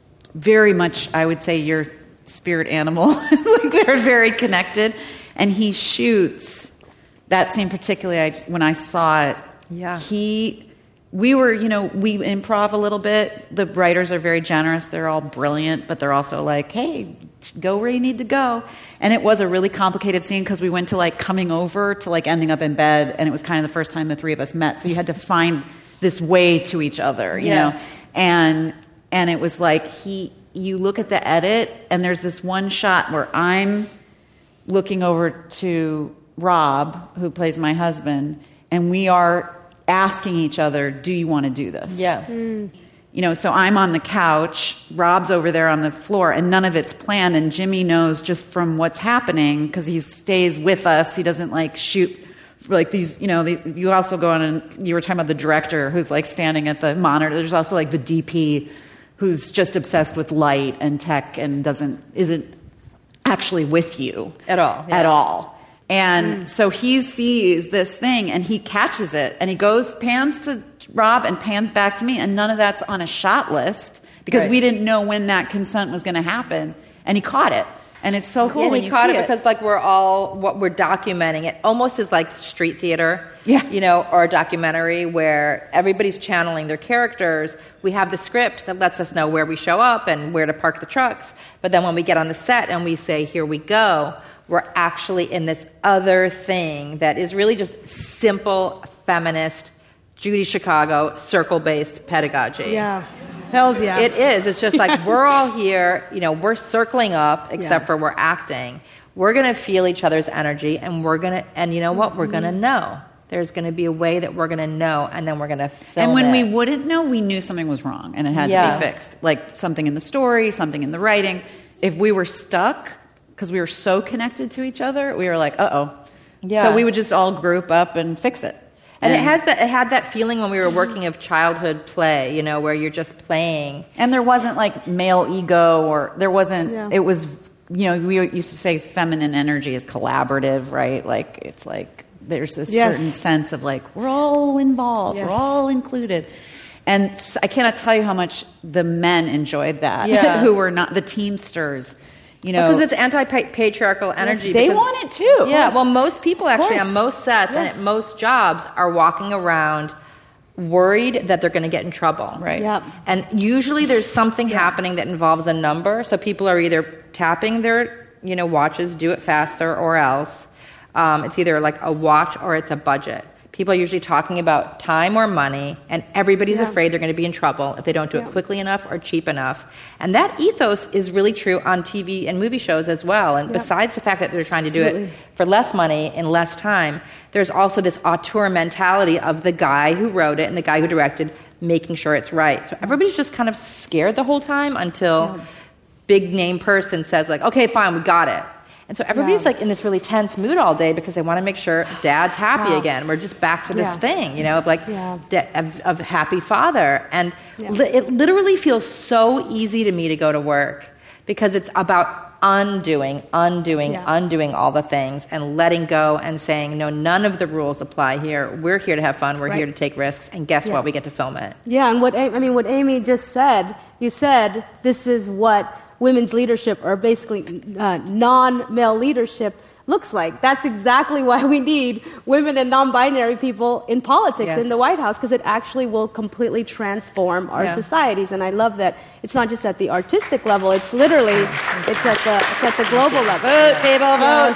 very much, I would say, your spirit animal. Like they're very connected, and he shoots that scene particularly. I just, when I saw it, Yeah. he. We were, you know, we improv a little bit. The writers are very generous. They're all brilliant, but they're also like, hey, go where you need to go. And it was a really complicated scene because we went to like coming over to like ending up in bed, and it was kind of the first time the three of us met. So you had to find this way to each other, you Yeah. know? And and it was like he, you look at the edit, and there's this one shot where I'm looking over to Rob, who plays my husband, and we are asking each other, do you want to do this? Yeah. You know, so I'm on the couch, Rob's over there on the floor, and none of it's planned, and Jimmy knows just from what's happening, because he stays with us, he doesn't like shoot, like these, you know, the, you also go on, and you were talking about the director who's like standing at the monitor, there's also like the D P who's just obsessed with light and tech and doesn't, isn't actually with you. At all, yeah. At all. And so he sees this thing and he catches it and he goes, pans to Rob and pans back to me, and none of that's on a shot list because Right. we didn't know when that consent was going to happen. And he caught it. And it's so cool and when he you caught see it because like we're all what we're documenting. It almost is like street theater, Yeah. you know, or a documentary where everybody's channeling their characters. We have the script that lets us know where we show up and where to park the trucks. But then when we get on the set and we say, here we go, we're actually in this other thing that is really just simple, feminist, Judy Chicago, circle-based pedagogy. Yeah. Hells yeah. It is. It's just like we're all here, you know, we're circling up, except Yeah. for we're acting. We're going to feel each other's energy, and we're going to, and you know what? We're going to know. There's going to be a way that we're going to know, and then we're going to film And when it. we wouldn't know, we knew something was wrong and it had Yeah. to be fixed. Like something in the story, something in the writing. If we were stuck, because we were so connected to each other, we were like, uh-oh. Yeah. So we would just all group up and fix it. And it has that. It had that feeling when we were working of childhood play, you know, where you're just playing. And there wasn't like male ego, or there wasn't, Yeah. it was, you know, we used to say feminine energy is collaborative, right? Like, it's like, there's this Yes. certain sense of like, we're all involved, Yes. we're all included. And s- I cannot tell you how much the men enjoyed that, Yeah. who were not the Teamsters, you know. Because it's anti-patriarchal energy. they because- want it too. Yeah, Of well, course. most people actually course. on most sets and Yes. at most jobs are walking around worried that they're going to get in trouble. Right. Yep. And usually there's something happening that involves a number. So people are either tapping their, you know, watches, do it faster, or else. Um, it's either like a watch or it's a budget. People are usually talking about time or money, and everybody's Yeah. afraid they're going to be in trouble if they don't do Yeah. it quickly enough or cheap enough. And that ethos is really true on T V and movie shows as well. And Yeah. besides the fact that they're trying to do it Absolutely. for less money in less time, there's also this auteur mentality of the guy who wrote it and the guy who directed making sure it's right. So everybody's just kind of scared the whole time until big name person says like, okay, fine, we got it. And so everybody's Yeah. like in this really tense mood all day because they want to make sure dad's happy Wow. again. We're just back to this Yeah. thing, you know, of like Yeah. da- of, of happy father. And Yeah. li- it literally feels so easy to me to go to work because it's about undoing, undoing, Yeah. undoing all the things and letting go and saying, no, none of the rules apply here. We're here to have fun. We're Right. here to take risks. And guess Yeah. what? We get to film it. Yeah, and what A- I mean, what Amy just said, you said this is what women's leadership, or basically uh, non-male leadership, looks like. That's exactly why we need women and non-binary people in politics Yes. in the White House, because it actually will completely transform our Yeah. societies. And I love that it's not just at the artistic level; it's literally it's at the it's at the global level. Vote, people, vote.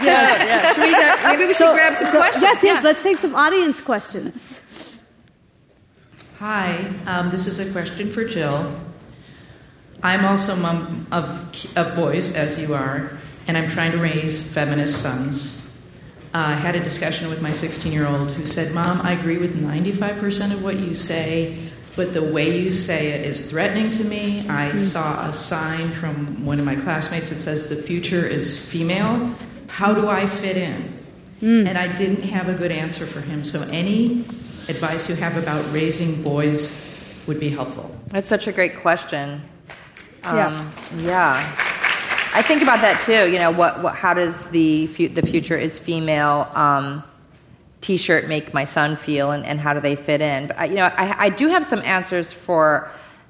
Yes. Should we, uh, maybe we should grab some So, questions. yes, yes. Yeah. Let's take some audience questions. Hi, um, this is a question for Jill. I'm also mom of, of boys, as you are, and I'm trying to raise feminist sons. Uh, I had a discussion with my sixteen-year-old who said, Mom, I agree with ninety-five percent of what you say, but the way you say it is threatening to me. I saw a sign from one of my classmates that says the future is female. How do I fit in? Mm. And I didn't have a good answer for him. So any advice you have about raising boys would be helpful. That's such a great question. Yeah. Um, yeah. I think about that too. You know, what, what how does the fu- the future is female um, T-shirt make my son feel, and, and how do they fit in? But I, you know, I, I do have some answers for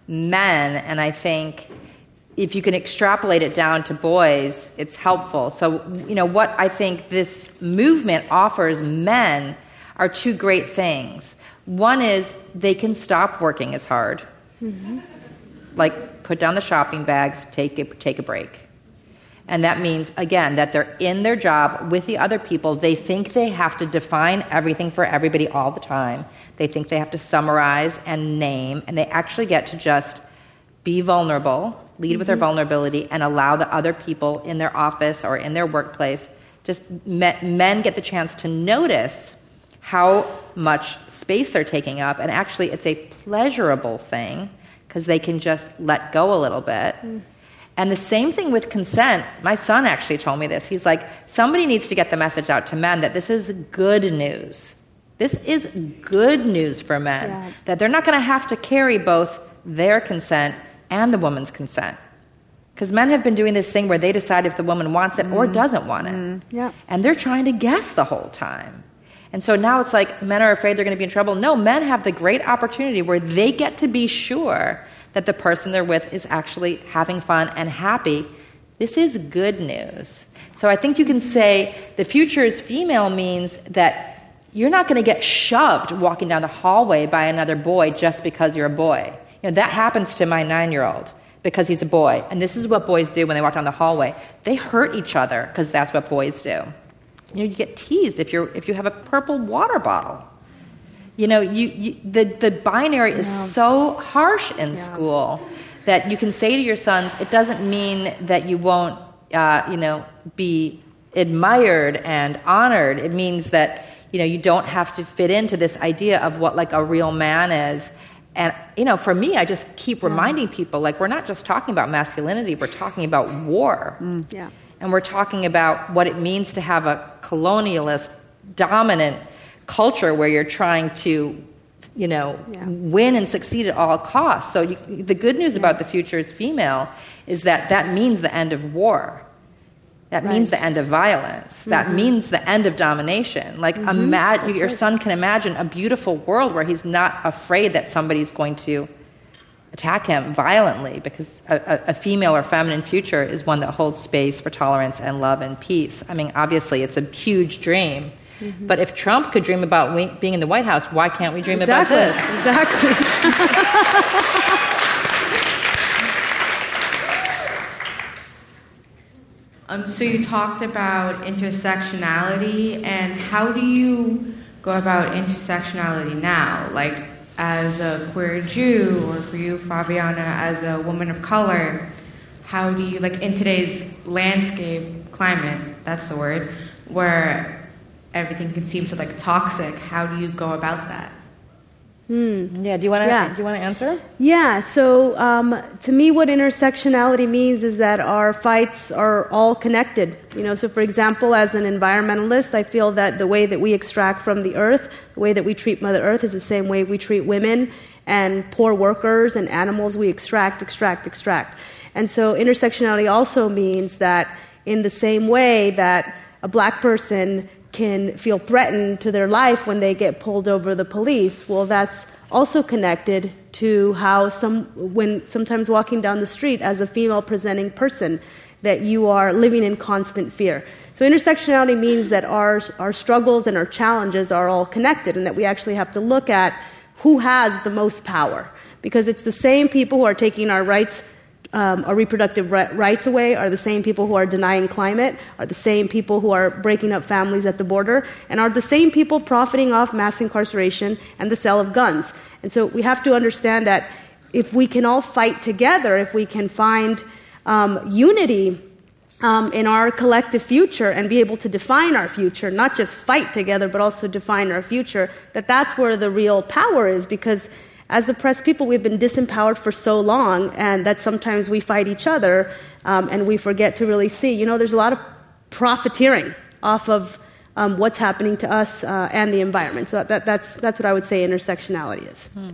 men, and I think if you can extrapolate it down to boys, it's helpful. So, you know, what I think this movement offers men are two great things. One is they can stop working as hard. Mm-hmm. Like, put down the shopping bags, take a, take a break. And that means, again, that they're in their job with the other people. They think they have to define everything for everybody all the time. They think they have to summarize and name, and they actually get to just be vulnerable, lead mm-hmm. with their vulnerability, and allow the other people in their office or in their workplace, just me- men get the chance to notice how much space they're taking up. And actually, it's a pleasurable thing because they can just let go a little bit. Mm. And the same thing with consent. My son actually told me this. He's like, somebody needs to get the message out to men that this is good news. This is good news for men, yeah. that they're not going to have to carry both their consent and the woman's consent. Because men have been doing this thing where they decide if the woman wants it mm. or doesn't want it. Mm. Yeah. And they're trying to guess the whole time. And so now it's like men are afraid they're going to be in trouble. No, men have the great opportunity where they get to be sure that the person they're with is actually having fun and happy. This is good news. So I think you can say the future is female means that you're not going to get shoved walking down the hallway by another boy just because you're a boy. You know, that happens to my nine-year-old because he's a boy. And this is what boys do when they walk down the hallway. They hurt each other because that's what boys do. You know, you get teased if you're if you have a purple water bottle. You know, you, you the, the binary is yeah. so harsh in yeah. school that you can say to your sons, it doesn't mean that you won't, uh, you know, be admired and honored. It means that, you know, you don't have to fit into this idea of what, like, a real man is. And, you know, for me, I just keep reminding people, like, we're not just talking about masculinity, we're talking about war. Mm. Yeah. And we're talking about what it means to have a colonialist, dominant culture where you're trying to, you know, yeah. win and succeed at all costs. So you, the good news yeah. about the future is female is that that means the end of war. That right. means the end of violence. Mm-hmm. That means the end of domination. Like, mm-hmm. imagine, your right. son can imagine a beautiful world where he's not afraid that somebody's going to attack him violently, because a, a female or feminine future is one that holds space for tolerance and love and peace. I mean, obviously, it's a huge dream. Mm-hmm. But if Trump could dream about we- being in the White House, why can't we dream exactly. about this? Exactly. um, so you talked about intersectionality, and how do you go about intersectionality now? Like, as a queer Jew, or for you, Fabiana, as a woman of color, how do you, like, in today's landscape, climate, that's the word, where everything can seem so, like, toxic, how do you go about that? Hmm. Yeah, do you want to yeah. do you want to answer? Yeah, so um, to me what intersectionality means is that our fights are all connected. You know, so for example, as an environmentalist, I feel that the way that we extract from the earth, the way that we treat Mother Earth is the same way we treat women and poor workers and animals. We extract, extract, extract. And so intersectionality also means that in the same way that a black person can feel threatened to their life when they get pulled over the police, well, that's also connected to how some, when sometimes walking down the street as a female presenting person, that you are living in constant fear. So intersectionality means that our, our struggles and our challenges are all connected, and that we actually have to look at who has the most power. Because it's the same people who are taking our rights Um, our reproductive rights away, are the same people who are denying climate, are the same people who are breaking up families at the border, and are the same people profiting off mass incarceration and the sale of guns. And so we have to understand that if we can all fight together, if we can find um, unity um, in our collective future and be able to define our future, not just fight together, but also define our future, that that's where the real power is. Because as oppressed people, we've been disempowered for so long, and that sometimes we fight each other, um, and we forget to really see. You know, there's a lot of profiteering off of um, what's happening to us uh, and the environment. So that, that's that's what I would say intersectionality is. Hmm.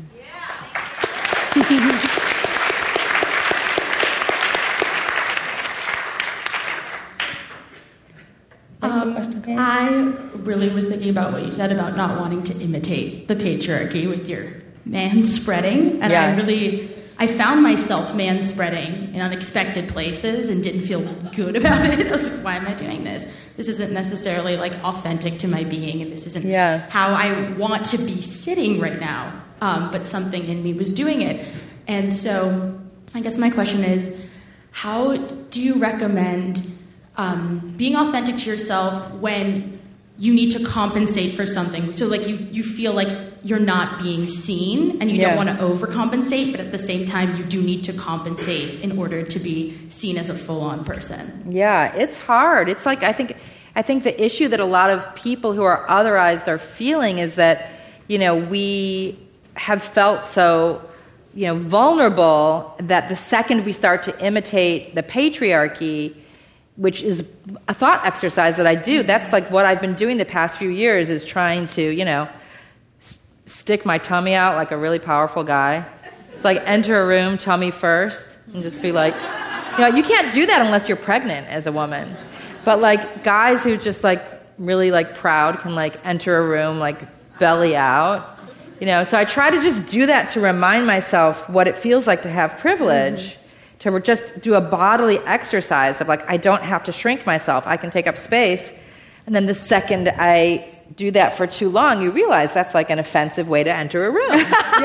really was thinking about what you said about not wanting to imitate the patriarchy with your man-spreading. And yeah. I really, I found myself man-spreading in unexpected places and didn't feel good about it. I was like, why am I doing this? This isn't necessarily like authentic to my being, and this isn't yeah. how I want to be sitting right now. Um, but something in me was doing it. And so I guess my question is, how do you recommend um, being authentic to yourself when you need to compensate for something? So like you, you feel like you're not being seen and you yeah. don't want to overcompensate, but at the same time you do need to compensate in order to be seen as a full-on person. Yeah, it's hard. It's like I think I think the issue that a lot of people who are otherized are feeling is that, you know, we have felt so, you know, vulnerable that the second we start to imitate the patriarchy, which is a thought exercise that I do, that's like what I've been doing the past few years, is trying to, you know, s- stick my tummy out like a really powerful guy. It's like enter a room, tummy first, and just be like, you know, you can't do that unless you're pregnant as a woman. But like guys who just like really like proud can like enter a room like belly out. You know, so I try to just do that to remind myself what it feels like to have privilege, mm-hmm. to just do a bodily exercise of like, I don't have to shrink myself. I can take up space. And then the second I do that for too long, you realize that's like an offensive way to enter a room.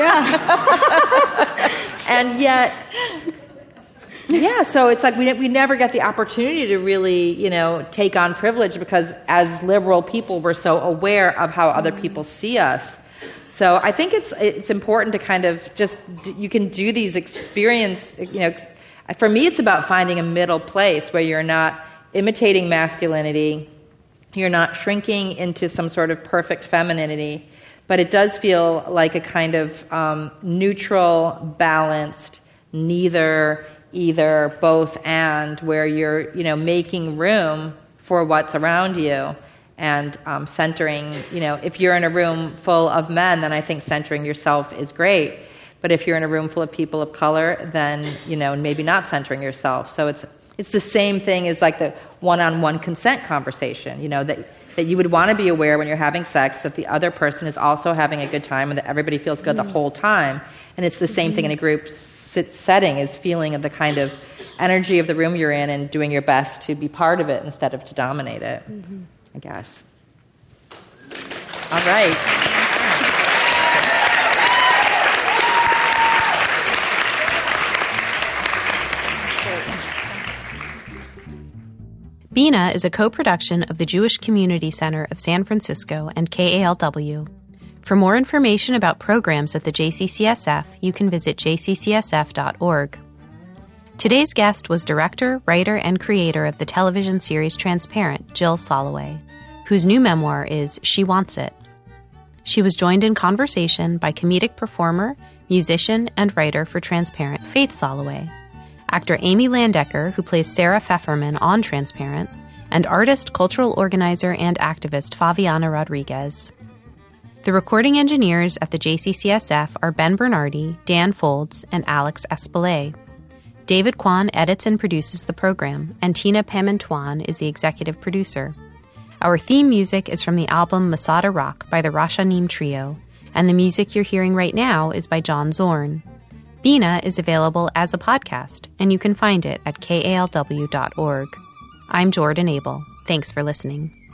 yeah. And yet, yeah, so it's like we we never get the opportunity to really, you know, take on privilege because as liberal people, we're so aware of how other people see us. So I think it's it's important to kind of just, you can do these experience, you know, for me it's about finding a middle place where you're not imitating masculinity, you're not shrinking into some sort of perfect femininity, but it does feel like a kind of um, neutral, balanced, neither, either, both, and, where you're, you know, making room for what's around you. And um, centering, you know, if you're in a room full of men, then I think centering yourself is great. But if you're in a room full of people of color, then, you know, maybe not centering yourself. So it's it's the same thing as like the one-on-one consent conversation, you know, that, that you would want to be aware when you're having sex that the other person is also having a good time and that everybody feels good mm-hmm. the whole time. And it's the same mm-hmm. thing in a group sit- setting, is feeling of the kind of energy of the room you're in and doing your best to be part of it instead of to dominate it. Mm-hmm. I guess. All right. Bina is a co-production of the Jewish Community Center of San Francisco and K A L W. For more information about programs at the J C C S F, you can visit j c c s f dot org. Today's guest was director, writer, and creator of the television series Transparent, Jill Soloway, whose new memoir is She Wants It. She was joined in conversation by comedic performer, musician, and writer for Transparent, Faith Soloway, actor Amy Landecker, who plays Sarah Pfefferman on Transparent, and artist, cultural organizer, and activist Faviana Rodriguez. The recording engineers at the J C C S F are Ben Bernardi, Dan Folds, and Alex Espelay. David Kwan edits and produces the program, and Tina Pamantuan is the executive producer. Our theme music is from the album Masada Rock by the Rashanim Trio, and the music you're hearing right now is by John Zorn. Bina is available as a podcast, and you can find it at k a l w dot org. I'm Jordan Abel. Thanks for listening.